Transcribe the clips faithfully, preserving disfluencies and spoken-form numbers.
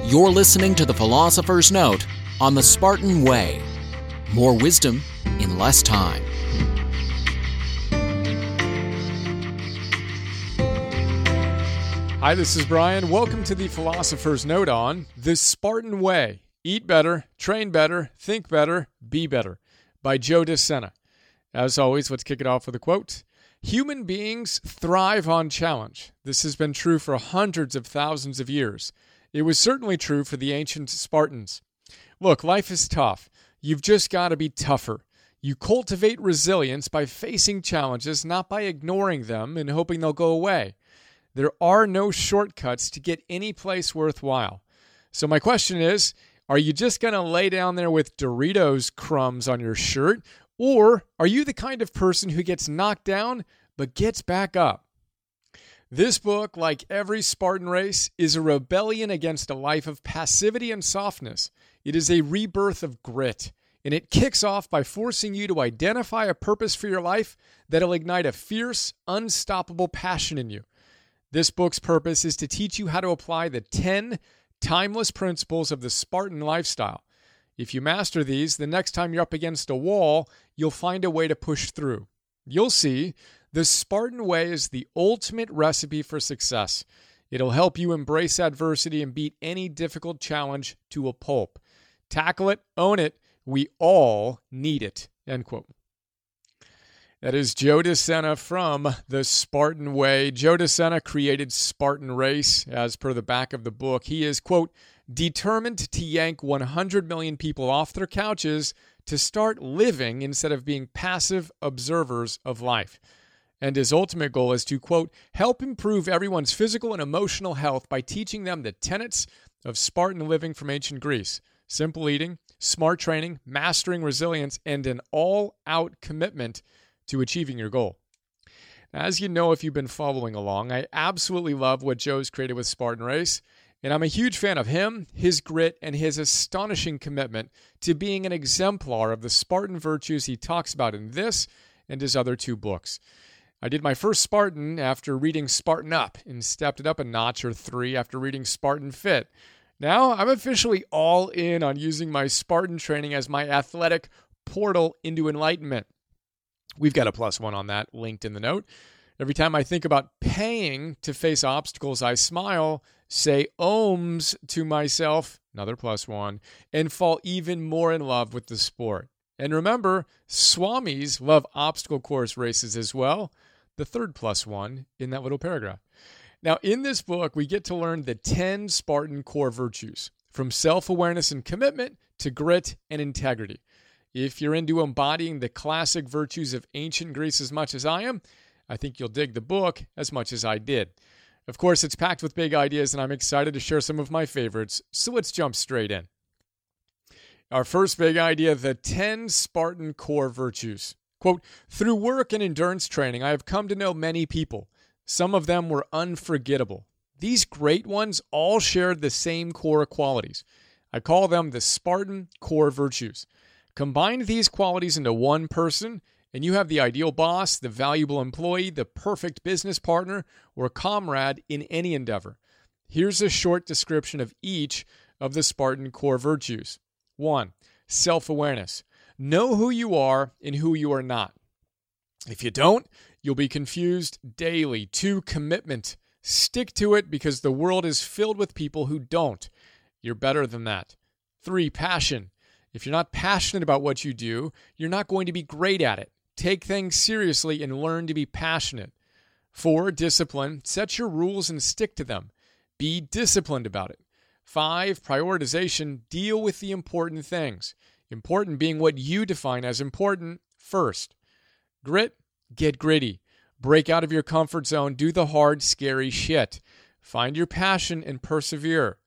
You're listening to The Philosopher's Note on the Spartan Way. More wisdom in less time. Hi, this is Brian. Welcome to The Philosopher's Note on The Spartan Way. Eat better, train better, think better, be better. By Joe DeSena. As always, let's kick it off with a quote. Human beings thrive on challenge. This has been true for hundreds of thousands of years. It was certainly true for the ancient Spartans. Look, life is tough. You've just got to be tougher. You cultivate resilience by facing challenges, not by ignoring them and hoping they'll go away. There are no shortcuts to get any place worthwhile. So my question is, are you just going to lay down there with Doritos crumbs on your shirt? Or are you the kind of person who gets knocked down but gets back up? This book, like every Spartan race, is a rebellion against a life of passivity and softness. It is a rebirth of grit, and it kicks off by forcing you to identify a purpose for your life that'll ignite a fierce, unstoppable passion in you. This book's purpose is to teach you how to apply the ten timeless principles of the Spartan lifestyle. If you master these, the next time you're up against a wall, you'll find a way to push through. You'll see, the Spartan way is the ultimate recipe for success. It'll help you embrace adversity and beat any difficult challenge to a pulp. Tackle it, own it, we all need it. End quote. That is Joe DeSena from The Spartan Way. Joe DeSena created Spartan Race, as per the back of the book. He is, quote, determined to yank one hundred million people off their couches to start living instead of being passive observers of life. And his ultimate goal is to, quote, help improve everyone's physical and emotional health by teaching them the tenets of Spartan living from ancient Greece. Simple eating, smart training, mastering resilience, and an all-out commitment to achieving your goal. As you know, if you've been following along, I absolutely love what Joe's created with Spartan Race, and I'm a huge fan of him, his grit, and his astonishing commitment to being an exemplar of the Spartan virtues he talks about in this and his other two books. I did my first Spartan after reading Spartan Up and stepped it up a notch or three after reading Spartan Fit. Now I'm officially all in on using my Spartan training as my athletic portal into enlightenment. We've got a plus one on that linked in the note. Every time I think about paying to face obstacles, I smile, say ohms to myself, another plus one, and fall even more in love with the sport. And remember, swamis love obstacle course races as well, the third plus one in that little paragraph. Now, in this book, we get to learn the ten Spartan core virtues, from self-awareness and commitment to grit and integrity. If you're into embodying the classic virtues of ancient Greece as much as I am, I think you'll dig the book as much as I did. Of course, it's packed with big ideas, and I'm excited to share some of my favorites, so let's jump straight in. Our first big idea, the ten Spartan core virtues. Quote, through work and endurance training, I have come to know many people. Some of them were unforgettable. These great ones all shared the same core qualities. I call them the Spartan core virtues. Combine these qualities into one person, and you have the ideal boss, the valuable employee, the perfect business partner, or comrade in any endeavor. Here's a short description of each of the Spartan core virtues. One, self-awareness. Know who you are and who you are not. If you don't, you'll be confused daily. Two, commitment. Stick to it because the world is filled with people who don't. You're better than that. Three, passion. If you're not passionate about what you do, you're not going to be great at it. Take things seriously and learn to be passionate. Four, discipline. Set your rules and stick to them. Be disciplined about it. Five, prioritization. Deal with the important things. Important being what you define as important first. Grit. Get gritty. Break out of your comfort zone. Do the hard, scary shit. Find your passion and persevere.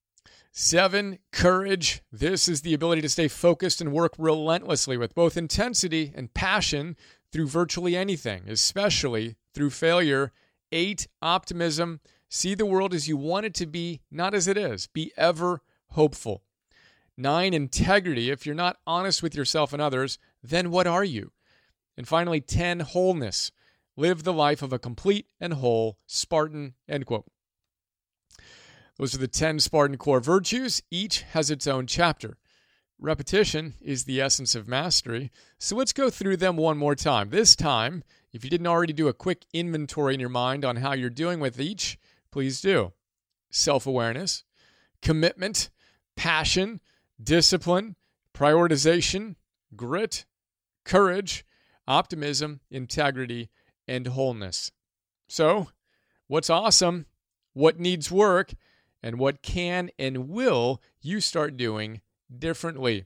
Seven, courage. This is the ability to stay focused and work relentlessly with both intensity and passion through virtually anything, especially through failure. Eight, optimism. See the world as you want it to be, not as it is. Be ever hopeful. Nine, integrity. If you're not honest with yourself and others, then what are you? And finally, ten, wholeness. Live the life of a complete and whole Spartan, end quote. Those are the ten Spartan core virtues. Each has its own chapter. Repetition is the essence of mastery, so let's go through them one more time. This time, if you didn't already do a quick inventory in your mind on how you're doing with each, please do. Self-awareness, commitment, passion, discipline, prioritization, grit, courage, optimism, integrity, and wholeness. So, what's awesome, what needs work, and what can and will you start doing differently?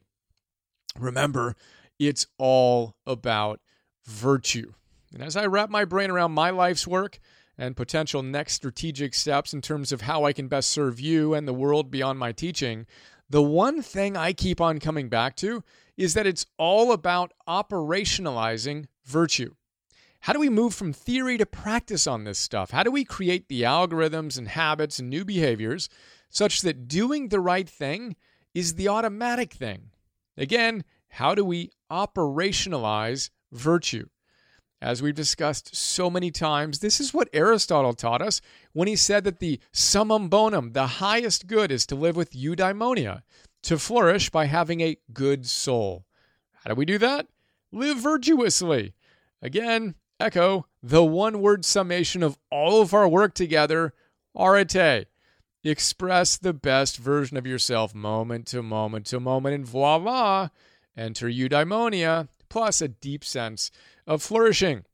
Remember, it's all about virtue. And as I wrap my brain around my life's work and potential next strategic steps in terms of how I can best serve you and the world beyond my teaching, the one thing I keep on coming back to is that it's all about operationalizing virtue. How do we move from theory to practice on this stuff? How do we create the algorithms and habits and new behaviors such that doing the right thing is the automatic thing? Again, how do we operationalize virtue? As we've discussed so many times, this is what Aristotle taught us when he said that the summum bonum, the highest good, is to live with eudaimonia, to flourish by having a good soul. How do we do that? Live virtuously. Again, echo the one-word summation of all of our work together, arete. Express the best version of yourself moment to moment to moment, and voila, enter eudaimonia, plus a deep sense of flourishing.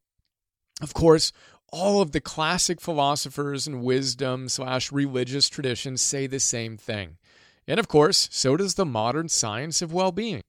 Of course, all of the classic philosophers and wisdom slash religious traditions say the same thing. And of course, so does the modern science of well-being.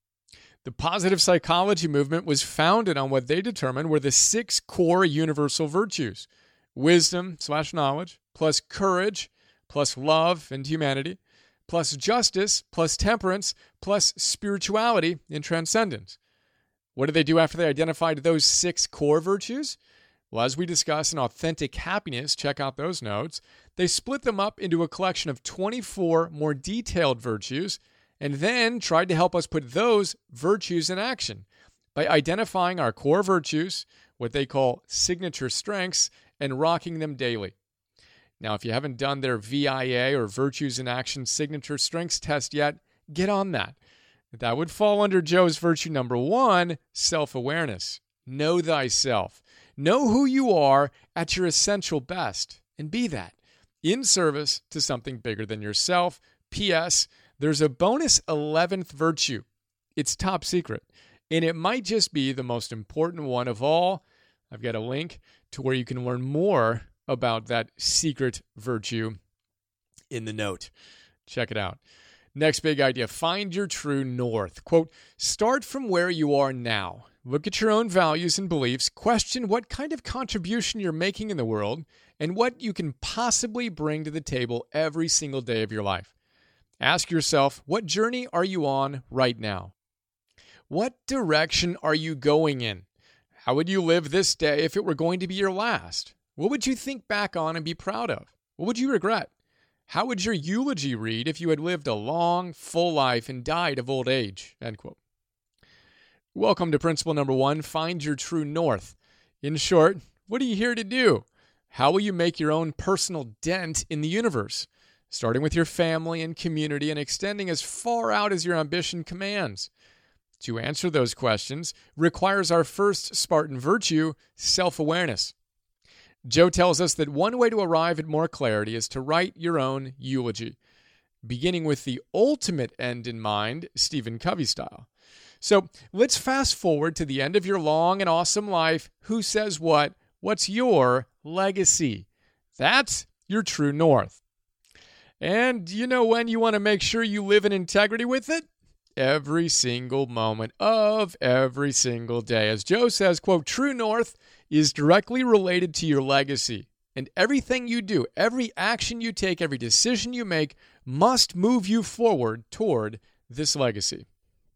The positive psychology movement was founded on what they determined were the six core universal virtues: wisdom slash knowledge, plus courage, plus love and humanity, plus justice, plus temperance, plus spirituality and transcendence. What did they do after they identified those six core virtues? Well, as we discuss in Authentic Happiness, check out those notes, they split them up into a collection of twenty-four more detailed virtues and then tried to help us put those virtues in action by identifying our core virtues, what they call signature strengths, and rocking them daily. Now, if you haven't done their V I A or Virtues in Action Signature Strengths test yet, get on that. That would fall under Joe's virtue number one, self-awareness. Know thyself. Know who you are at your essential best, and be that, in service to something bigger than yourself. P S. There's a bonus eleventh virtue. It's top secret, and it might just be the most important one of all. I've got a link to where you can learn more about that secret virtue in the note. Check it out. Next big idea, find your true north. Quote, start from where you are now. Look at your own values and beliefs. Question what kind of contribution you're making in the world and what you can possibly bring to the table every single day of your life. Ask yourself, what journey are you on right now? What direction are you going in? How would you live this day if it were going to be your last? What would you think back on and be proud of? What would you regret? How would your eulogy read if you had lived a long, full life and died of old age? End quote. Welcome to principle number one, find your true north. In short, what are you here to do? How will you make your own personal dent in the universe? Starting with your family and community and extending as far out as your ambition commands. To answer those questions requires our first Spartan virtue, self-awareness. Joe tells us that one way to arrive at more clarity is to write your own eulogy, beginning with the ultimate end in mind, Stephen Covey style. So let's fast forward to the end of your long and awesome life. Who says what? What's your legacy? That's your true north. And you know when you want to make sure you live in integrity with it? Every single moment of every single day. As Joe says, quote, true north is directly related to your legacy. And everything you do, every action you take, every decision you make must move you forward toward this legacy.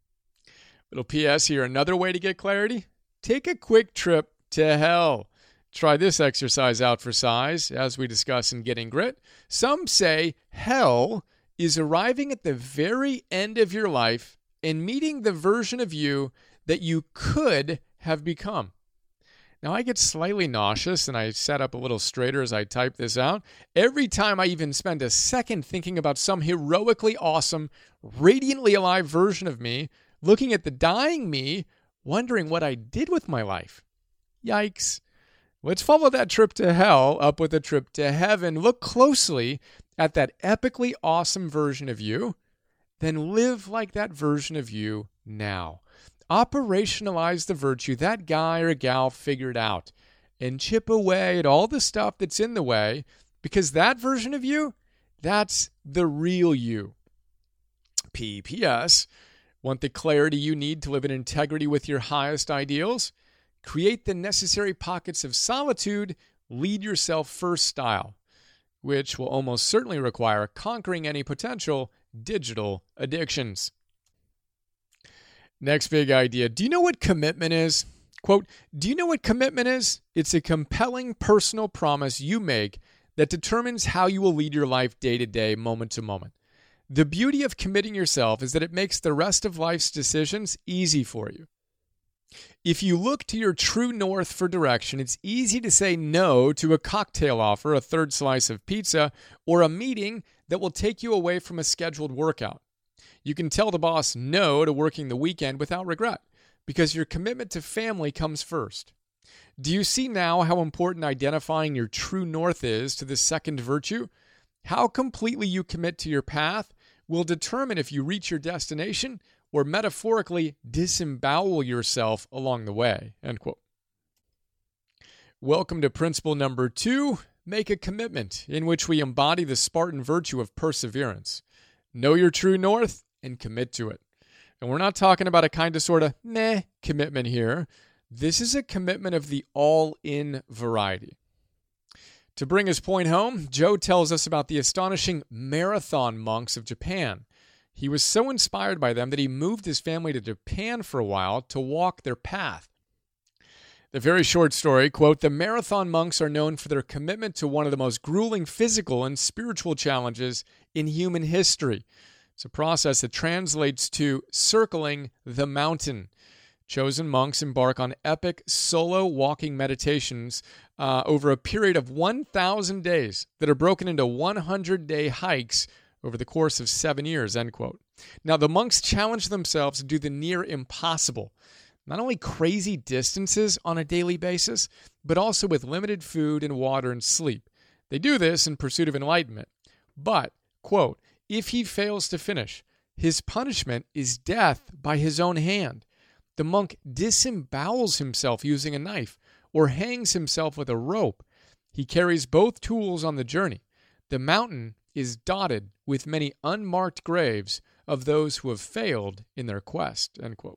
Little P S here, another way to get clarity? Take a quick trip to hell. Try this exercise out for size, as we discuss in Getting Grit. Some say hell is arriving at the very end of your life and meeting the version of you that you could have become. Now, I get slightly nauseous, and I sat up a little straighter as I type this out. Every time I even spend a second thinking about some heroically awesome, radiantly alive version of me, looking at the dying me, wondering what I did with my life. Yikes. Let's follow that trip to hell up with a trip to heaven. Look closely at that epically awesome version of you, then live like that version of you now. Operationalize the virtue that guy or gal figured out and chip away at all the stuff that's in the way, because that version of you, that's the real you. P P S. Want the clarity you need to live in integrity with your highest ideals? Create the necessary pockets of solitude, lead yourself first style, which will almost certainly require conquering any potential digital addictions. Next big idea. Do you know what commitment is? Quote, do you know what commitment is? It's a compelling personal promise you make that determines how you will lead your life day to day, moment to moment. The beauty of committing yourself is that it makes the rest of life's decisions easy for you. If you look to your true north for direction, it's easy to say no to a cocktail offer, a third slice of pizza, or a meeting that will take you away from a scheduled workout. You can tell the boss no to working the weekend without regret, because your commitment to family comes first. Do you see now how important identifying your true north is to the second virtue? How completely you commit to your path will determine if you reach your destination or metaphorically disembowel yourself along the way. End quote. Welcome to principle number two, make a commitment, in which we embody the Spartan virtue of perseverance. Know your true north and commit to it. And we're not talking about a kind of sort of meh commitment here. This is a commitment of the all-in variety. To bring his point home, Joe tells us about the astonishing marathon monks of Japan. He was so inspired by them that he moved his family to Japan for a while to walk their path. The very short story, quote, the marathon monks are known for their commitment to one of the most grueling physical and spiritual challenges in human history. It's a process that translates to circling the mountain. Chosen monks embark on epic solo walking meditations uh, over a period of one thousand days that are broken into one hundred day hikes over the course of seven years, end quote. Now, the monks challenge themselves to do the near impossible. Not only crazy distances on a daily basis, but also with limited food and water and sleep. They do this in pursuit of enlightenment. But, quote, if he fails to finish, his punishment is death by his own hand. The monk disembowels himself using a knife or hangs himself with a rope. He carries both tools on the journey. The mountain is dotted with many unmarked graves of those who have failed in their quest, end quote.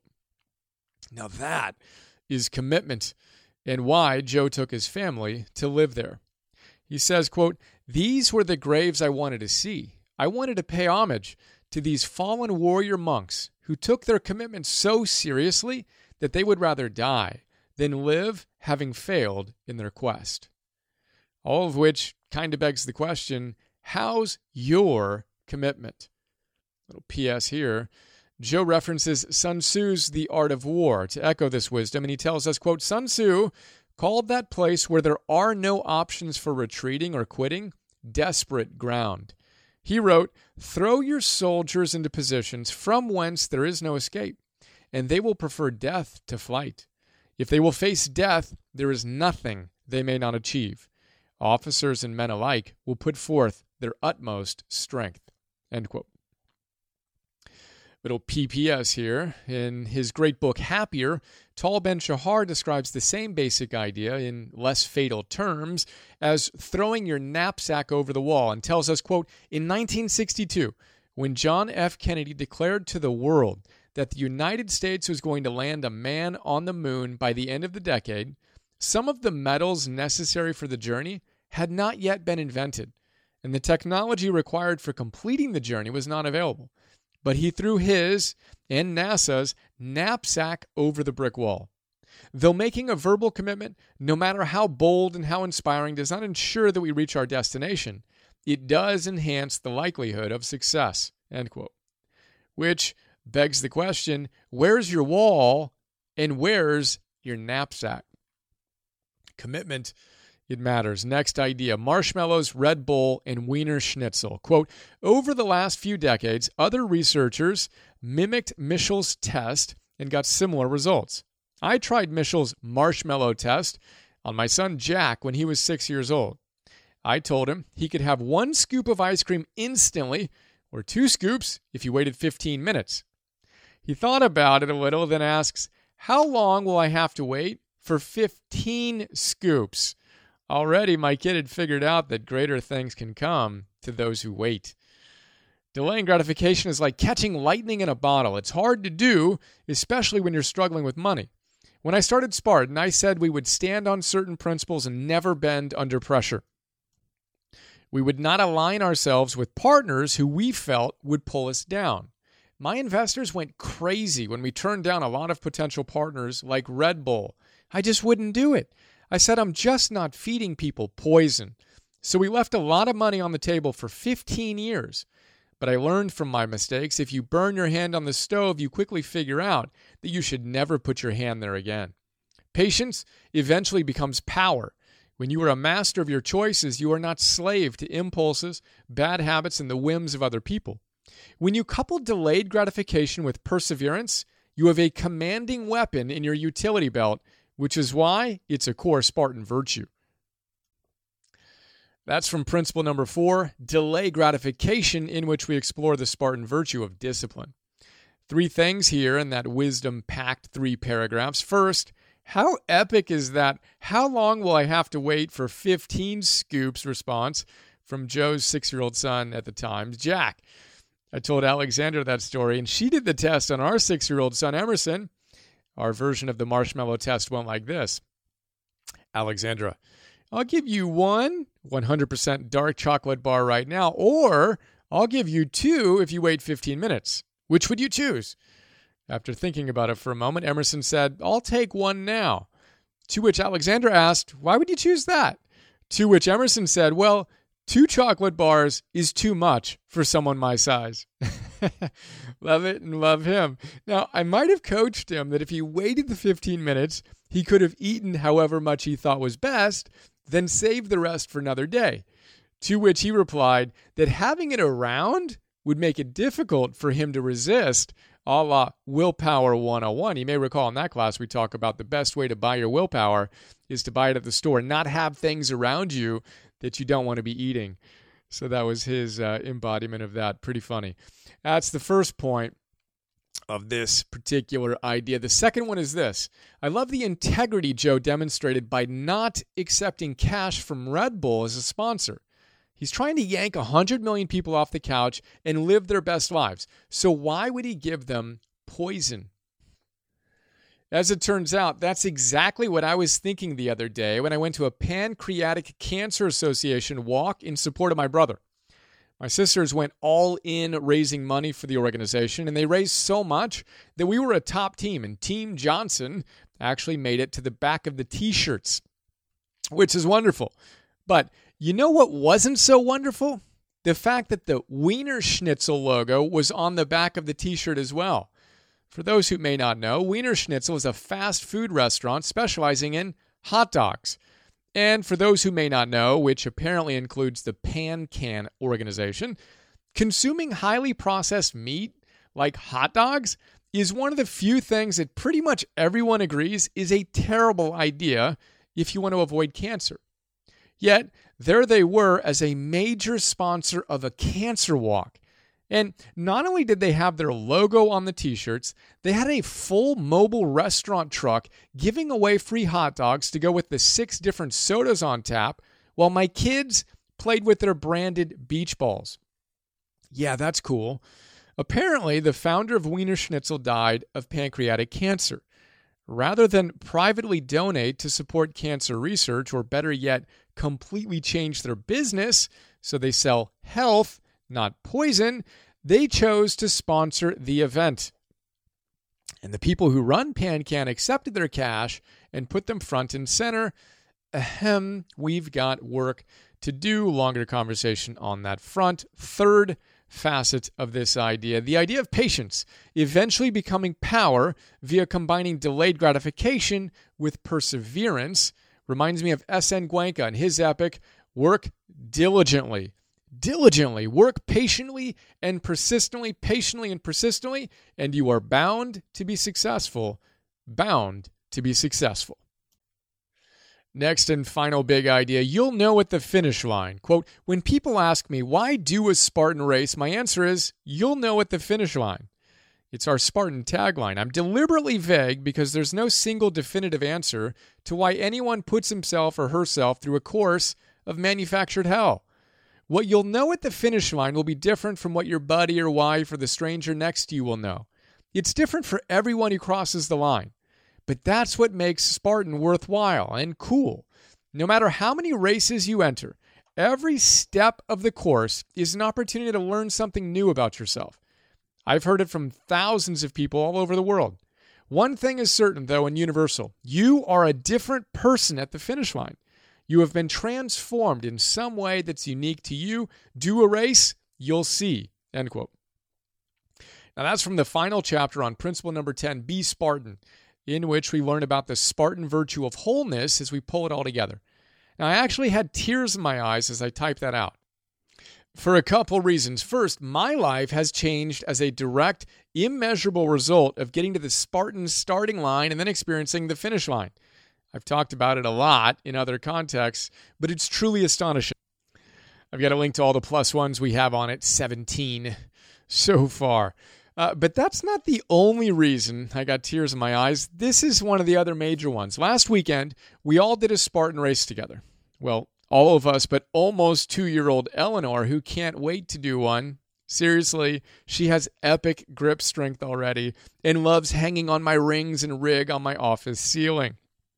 Now that is commitment, and why Joe took his family to live there. He says, quote, these were the graves I wanted to see. I wanted to pay homage to these fallen warrior monks who took their commitment so seriously that they would rather die than live having failed in their quest. All of which kind of begs the question, how's your commitment? Little P S here. Joe references Sun Tzu's The Art of War to echo this wisdom, and he tells us, quote, Sun Tzu called that place where there are no options for retreating or quitting desperate ground. He wrote, throw your soldiers into positions from whence there is no escape, and they will prefer death to flight. If they will face death, there is nothing they may not achieve. Officers and men alike will put forth their utmost strength. End quote. Little P P S here. In his great book, Happier, Tal Ben-Shahar describes the same basic idea in less fatal terms as throwing your knapsack over the wall, and tells us, quote, in nineteen sixty-two, when John F. Kennedy declared to the world that the United States was going to land a man on the moon by the end of the decade, some of the metals necessary for the journey had not yet been invented, and the technology required for completing the journey was not available. But he threw his and NASA's knapsack over the brick wall. Though making a verbal commitment, no matter how bold and how inspiring, does not ensure that we reach our destination, it does enhance the likelihood of success, end quote. Which begs the question, where's your wall and where's your knapsack? Commitment, it matters. Next idea, marshmallows, Red Bull, and Wiener Schnitzel. Quote, over the last few decades, other researchers mimicked Michel's test and got similar results. I tried Michel's marshmallow test on my son Jack when he was six years old. I told him he could have one scoop of ice cream instantly or two scoops if he waited fifteen minutes. He thought about it a little, then asks, how long will I have to wait for fifteen scoops? Already, my kid had figured out that greater things can come to those who wait. Delaying gratification is like catching lightning in a bottle. It's hard to do, especially when you're struggling with money. When I started Spartan, I said we would stand on certain principles and never bend under pressure. We would not align ourselves with partners who we felt would pull us down. My investors went crazy when we turned down a lot of potential partners like Red Bull. I just wouldn't do it. I said I'm just not feeding people poison. So we left a lot of money on the table for fifteen years. But I learned from my mistakes, if you burn your hand on the stove, you quickly figure out that you should never put your hand there again. Patience eventually becomes power. When you are a master of your choices, you are not slave to impulses, bad habits, and the whims of other people. When you couple delayed gratification with perseverance, you have a commanding weapon in your utility belt, which is why it's a core Spartan virtue. That's from principle number four, delay gratification, in which we explore the Spartan virtue of discipline. Three things here in that wisdom-packed three paragraphs. First, how epic is that "how long will I have to wait for fifteen scoops" response from Joe's six-year-old son at the time, Jack. I told Alexandra that story, and she did the test on our six-year-old son, Emerson. Our version of the marshmallow test went like this. Alexandra, I'll give you one one hundred percent dark chocolate bar right now, or I'll give you two if you wait fifteen minutes. Which would you choose? After thinking about it for a moment, Emerson said, I'll take one now. To which Alexandra asked, why would you choose that? To which Emerson said, well, two chocolate bars is too much for someone my size. Love it and love him. Now, I might have coached him that if he waited the fifteen minutes, he could have eaten however much he thought was best, then saved the rest for another day. To which he replied that having it around would make it difficult for him to resist, a la Willpower one oh one. You may recall in that class we talk about the best way to buy your willpower is to buy it at the store, not have things around you that you don't want to be eating. So that was his uh, embodiment of that. Pretty funny. That's the first point of this particular idea. The second one is this. I love the integrity Joe demonstrated by not accepting cash from Red Bull as a sponsor. He's trying to yank one hundred million people off the couch and live their best lives. So why would he give them poison? As it turns out, that's exactly what I was thinking the other day when I went to a Pancreatic Cancer Association walk in support of my brother. My sisters went all in raising money for the organization, and they raised so much that we were a top team, and Team Johnson actually made it to the back of the T-shirts, which is wonderful. But you know what wasn't so wonderful? The fact that the Wiener Schnitzel logo was on the back of the T-shirt as well. For those who may not know, Wiener Schnitzel is a fast food restaurant specializing in hot dogs. And for those who may not know, which apparently includes the PanCan organization, consuming highly processed meat like hot dogs is one of the few things that pretty much everyone agrees is a terrible idea if you want to avoid cancer. Yet, there they were as a major sponsor of a cancer walk. And not only did they have their logo on the T-shirts, they had a full mobile restaurant truck giving away free hot dogs to go with the six different sodas on tap, while my kids played with their branded beach balls. Yeah, that's cool. Apparently, the founder of Wiener Schnitzel died of pancreatic cancer. Rather than privately donate to support cancer research, or better yet, completely change their business so they sell health, not poison, they chose to sponsor the event. And the people who run PanCan accepted their cash and put them front and center. Ahem, we've got work to do. Longer conversation on that front. Third facet of this idea, the idea of patience, eventually becoming power via combining delayed gratification with perseverance, reminds me of S N Guenca and his epic, Work Diligently. Diligently, work patiently and persistently, patiently and persistently, and you are bound to be successful, bound to be successful. Next and final big idea, you'll know at the finish line. Quote, when people ask me, why do a Spartan race? My answer is, you'll know at the finish line. It's our Spartan tagline. I'm deliberately vague because there's no single definitive answer to why anyone puts himself or herself through a course of manufactured hell. What you'll know at the finish line will be different from what your buddy or wife or the stranger next to you will know. It's different for everyone who crosses the line. But that's what makes Spartan worthwhile and cool. No matter how many races you enter, every step of the course is an opportunity to learn something new about yourself. I've heard it from thousands of people all over the world. One thing is certain, though, and universal. You are a different person at the finish line. You have been transformed in some way that's unique to you. Do a race, you'll see. End quote. Now that's from the final chapter on principle number ten, Be Spartan, in which we learn about the Spartan virtue of wholeness as we pull it all together. Now I actually had tears in my eyes as I typed that out. For a couple reasons. First, my life has changed as a direct, immeasurable result of getting to the Spartan starting line and then experiencing the finish line. I've talked about it a lot in other contexts, but it's truly astonishing. I've got a link to all the plus ones we have on it, seventeen so far. Uh, but that's not the only reason I got tears in my eyes. This is one of the other major ones. Last weekend, we all did a Spartan race together. Well, all of us, but almost two-year-old Eleanor, who can't wait to do one. Seriously, she has epic grip strength already and loves hanging on my rings and rig on my office ceiling.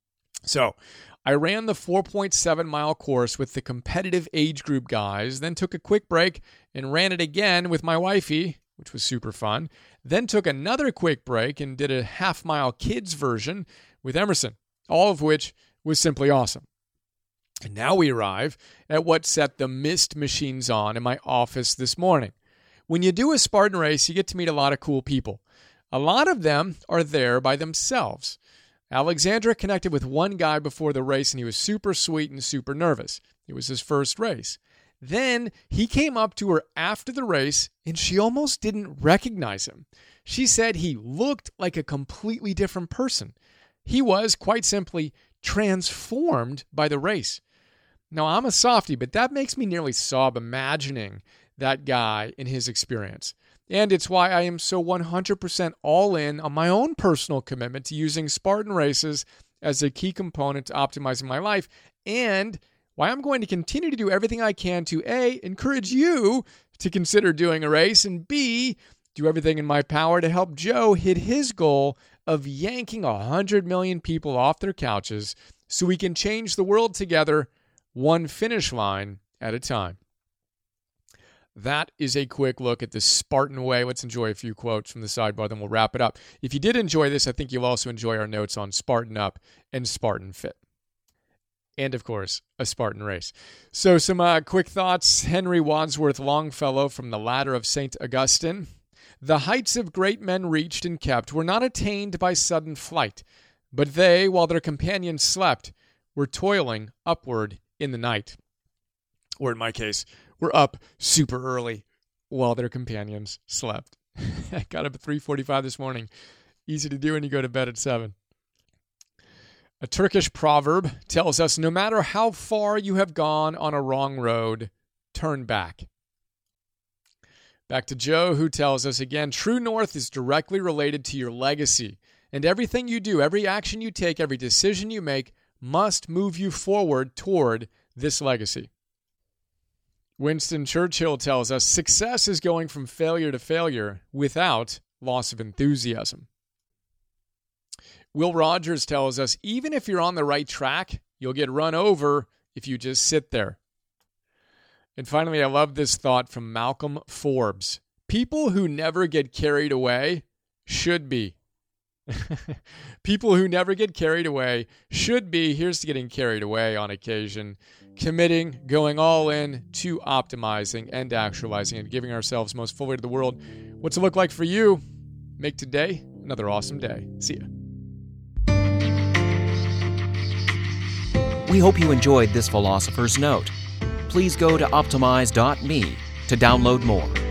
So I ran the four point seven mile course with the competitive age group guys, then took a quick break and ran it again with my wifey, which was super fun, then took another quick break and did a half-mile kids version with Emerson, all of which was simply awesome. And now we arrive at what set the mist machines on in my office this morning. When you do a Spartan race, you get to meet a lot of cool people. A lot of them are there by themselves. Alexandra connected with one guy before the race, and he was super sweet and super nervous. It was his first race. Then he came up to her after the race, and she almost didn't recognize him. She said he looked like a completely different person. He was, quite simply, transformed by the race. Now, I'm a softie, but that makes me nearly sob imagining that guy in his experience. And it's why I am so one hundred percent all in on my own personal commitment to using Spartan races as a key component to optimizing my life, and why I'm going to continue to do everything I can to A, encourage you to consider doing a race, and B, do everything in my power to help Joe hit his goal of yanking one hundred million people off their couches so we can change the world together, one finish line at a time. That is a quick look at the Spartan way. Let's enjoy a few quotes from the sidebar, then we'll wrap it up. If you did enjoy this, I think you'll also enjoy our notes on Spartan Up and Spartan Fit. And, of course, a Spartan race. So some uh, quick thoughts. Henry Wadsworth Longfellow from the Ladder of Saint Augustine. The heights of great men reached and kept were not attained by sudden flight, but they, while their companions slept, were toiling upward in the night. Or in my case, were up super early while their companions slept. I got up at three forty-five this morning. Easy to do when you go to bed at seven. A Turkish proverb tells us, no matter how far you have gone on a wrong road, turn back. Back to Joe, who tells us again, true north is directly related to your legacy. And everything you do, every action you take, every decision you make must move you forward toward this legacy. Winston Churchill tells us, success is going from failure to failure without loss of enthusiasm. Will Rogers tells us, even if you're on the right track, you'll get run over if you just sit there. And finally, I love this thought from Malcolm Forbes. People who never get carried away should be. People who never get carried away should be, here's to getting carried away on occasion, committing, going all in to optimizing and actualizing and giving ourselves most fully to the world. What's it look like for you? Make today another awesome day. See ya. We hope you enjoyed this Philosopher's Note. Please go to optimize dot me to download more.